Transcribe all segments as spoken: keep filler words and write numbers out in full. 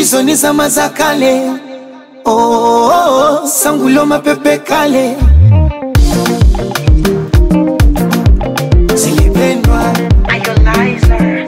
Izo ni zama za kale. Oh, oh, oh, sangulo mapepe kale. Zilipendwa. Idolizer.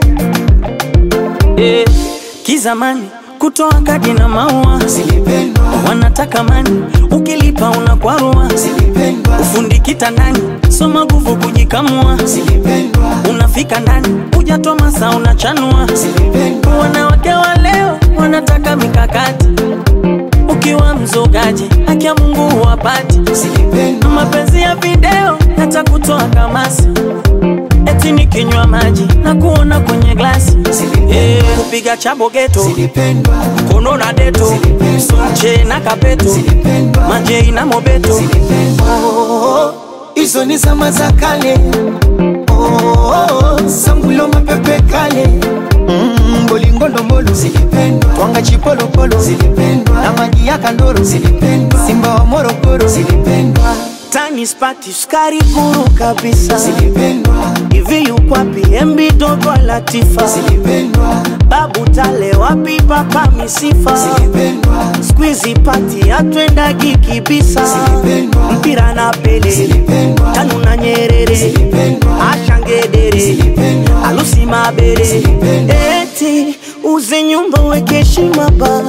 Eh, kizamani kutoa kadi na maua. Zilipendwa. Wanataka mani, ukilipa unakwarua. Zilipendwa. Ufundi kitandani, soma nguvu kujikamua. Zilipendwa. Unafika ndani, hujatoa masaa unachanua. Zilipendwa. Wanawake wa leo wanataka mikakati. Ukiwa mzogaji, haki ya Mungu huwapati. Zilipendwa. Mapenzi ya video yatakutoa kamasi. Eti nikinywa maji na kuona kwenye glasi. Eh, kupiga chabo geto. Zilipendwa. Kono na deto. Sonche na kapeto. Zilipendwa. Manje na mobeto. Zilipendwa. Oh, oh, izo ni zama za kale. Oh, oh, oh, sangulo mapepe kale. Mm, bolingo ndombolo. Zilipendwa. Twanga chipolo polo. Zilipendwa. Na maji ya kandoro. Zilipendwa. Simba wa Morogoro. Zilipendwa. Tani spati skari guru kabisa. Zilipendwa. Hivi yukwapi embi dogo Latifa. Zilipendwa. Babu tale wapi papa misifa. Zilipendwa. Squeezy party atwenda gikibisa. Zilipendwa. Mpira na Pele. Zilipendwa. Tanu na Nyerere. Zilipendwa. Ashangedere. Zilipendwa. Alusi Mabere. Zilipendwa. Eti uze nyumba weke heshima ba.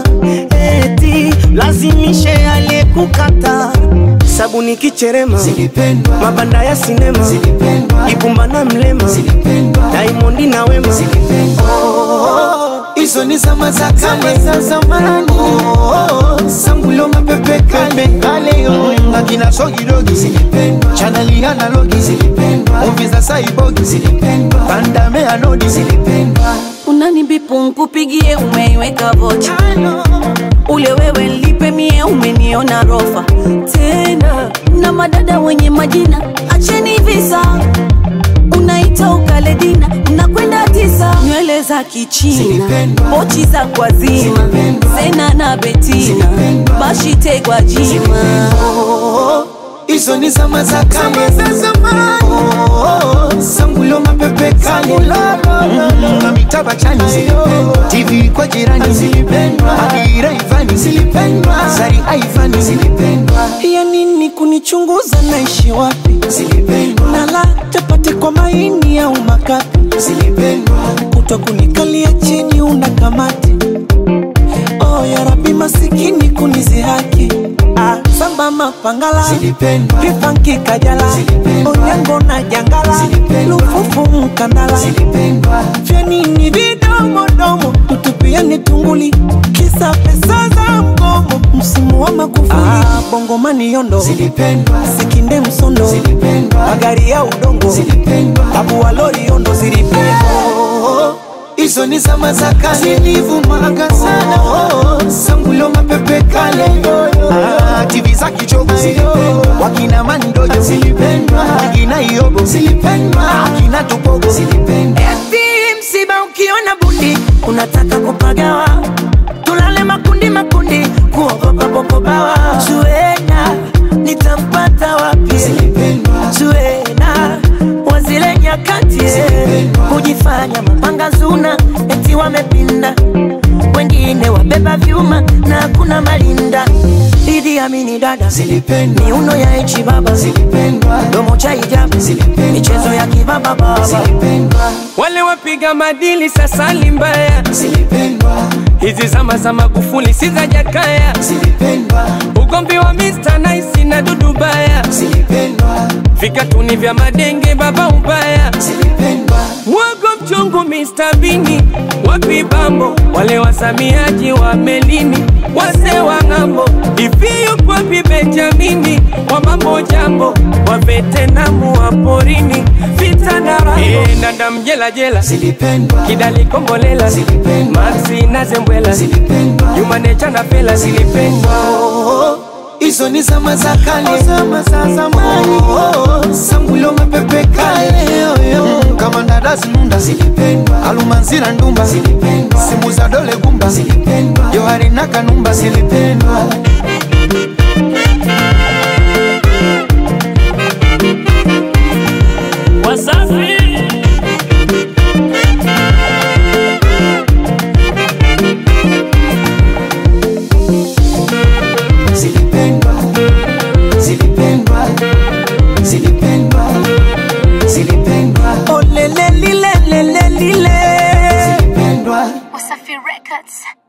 Eti lazimishe ale kukata. Sabuni kicherema. Zilipendwa. Mabanda ya sinema. Zilipendwa. Ibumba na Mlema. Zilipendwa. Diamond na Wema. Zilipendwa. Oh, oh, izo ni zama za kale. Za zamani. Oh, oh, sangulo mapepe kale. Kale yo. Akina Sogi Dogi. Zilipendwa. Chaneli analogi. Zilipendwa. Movie za Saibogi. Zilipendwa. Bandame anodi. Zilipendwa. Unanibipu nkupigie umeiweka vocha. Ule wewe lipe mie umeniona rofa. Tena na madada wenye majina acheni visa. Unaita ukaledina unakwenda tisa. Nywele za kichina, pochi za kwa zima. Zena na Betina, bashite kwa jima. Oh, izo ni zama za kale. Za zamani. Oh, oh, sangulo mapepe kale. Mm, na mitaba chani. Zilipendwa. T V kwa jirani. Zilipendwa. Adira Ivani. Zilipendwa. Zari Ivani. Zilipendwa. Ya nini kunichunguza naishi wapi? Zilipendwa. Nala chapati kwa maini au makapi. Zilipendwa. Utakunikalia chini unakamati. Oh ya Rabbi masikini kunizihaki. Ah, samba mapangala. Zilipendwa. Pifanki kajala. Zilipendwa. Onyango na jangala. Zilipendwa. Lufufu mkandala. Zilipendwa. Vya nini vidomo domo. Tutupiane tunguli. Kisa pesa za mgomo. Msimu wa Magufuli. Ah, bongo mani yondo. Zilipendwa. Sikinde msondo. Zilipendwa. Magari ya udongo. Zilipendwa. Tabu wa lori yondo zilipendwa. Oh, izo ni zama za kale. Zilivumaga sana. Oh, sangulo mapepe kale. Ah, T V za kichogo. Zilipendwa. Wakina Mandojo. Zilipendwa. Wakina Iyobo. Zilipendwa. Wakina Tupogo. Zilipendwa. Eti msiba ukiona bundi unataka kupagawa. Tulale makundi makundi kuogopa boko bawa. Zuena nitampata wapi? Zilipendwa. Zuena wazile nyakati. Kujifanya mapanga zuna eti wamepinda. Wengine wabeba vyuma na kuna malinda. Idi Amini dada. Zilipendwa. Miuno ya echi baba. Zilipendwa. Domo cha hijabu. Zilipendwa. Michezo ya kibaba baba. Zilipendwa. Wale wapiga madili sasa limbaya. Zilipendwa. Hizi zama za Magufuli si za Jakaya. Zilipendwa. Ugombi wa mister Nice na Dudu Baya. Zilipendwa. Vikatuni vya madenge baba ubaya. Zilipendwa. Mwago mchungu mister Bini. Wapi bambo wale wasamiaji wa melini. Wase wa ngambo Ifiyu kwa Benjamini. Wa mambo jambo wa vetenamu wa porini. Vita na rambo e, nanda mjela jela. Zilipendwa. Kidali kombolela. Zilipendwa. Maxi na Zembwela. Zilipendwa. Yumane chanda pela. Zilipendwa. Oh, izo ni zama za kale. Zama za zamani. Oh, sangulo mapepe kale. Mm, kama ndadazi nunda. Zilipendwa. Alumanzira ndumba. Zilipendwa. Simu za dole gumba. Zilipendwa. Johari na Kanumba. Zilipendwa. Wasafi. Records.